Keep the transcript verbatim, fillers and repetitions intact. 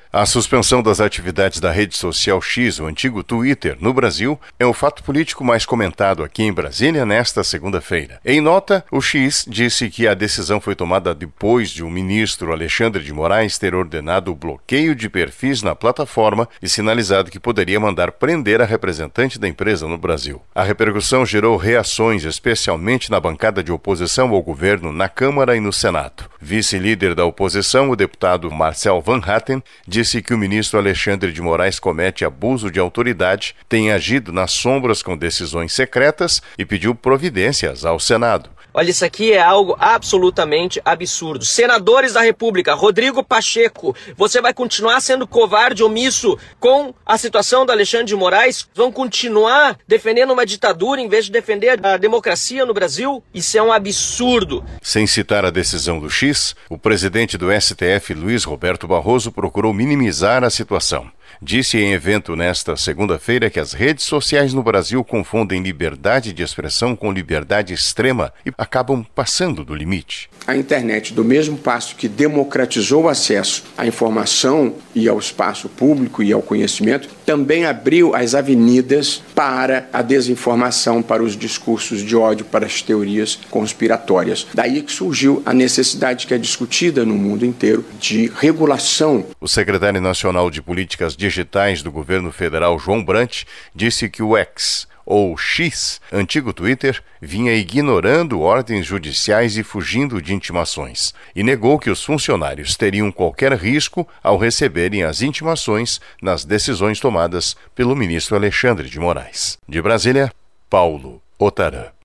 A suspensão das atividades da rede social X, o antigo Twitter, no Brasil, é o fato político mais comentado aqui em Brasília nesta segunda-feira. Em nota, o X disse que a decisão foi tomada depois de o ministro Alexandre de Moraes ter ordenado o bloqueio de perfis na plataforma e sinalizado que poderia mandar prender a representante da empresa no Brasil. A repercussão gerou reações, especialmente na bancada de oposição ao governo na Câmara e no Senado. Vice-líder da oposição, o deputado Marcel Van Hatten, disse que o ministro Alexandre de Moraes comete abuso de autoridade, tem agido nas sombras com decisões secretas e pediu providências ao Senado. Olha, isso aqui é algo absolutamente absurdo. Senadores da República, Rodrigo Pacheco, você vai continuar sendo covarde, omisso com a situação do Alexandre de Moraes? Vão continuar defendendo uma ditadura em vez de defender a democracia no Brasil? Isso é um absurdo. Sem citar a decisão do X, o presidente do S T F, Luiz Roberto Barroso, procurou minimizar a situação. Disse em evento nesta segunda-feira que as redes sociais no Brasil confundem liberdade de expressão com liberdade extrema e acabam passando do limite. A internet, do mesmo passo que democratizou o acesso à informação e ao espaço público e ao conhecimento, também abriu as avenidas para a desinformação, para os discursos de ódio, para as teorias conspiratórias. Daí que surgiu a necessidade que é discutida no mundo inteiro de regulação. O secretário nacional de Políticas Digitais do governo federal, João Brant, disse que o X, ou X, antigo Twitter, vinha ignorando ordens judiciais e fugindo de intimações, e negou que os funcionários teriam qualquer risco ao receberem as intimações nas decisões tomadas pelo ministro Alexandre de Moraes. De Brasília, Paulo Otarã.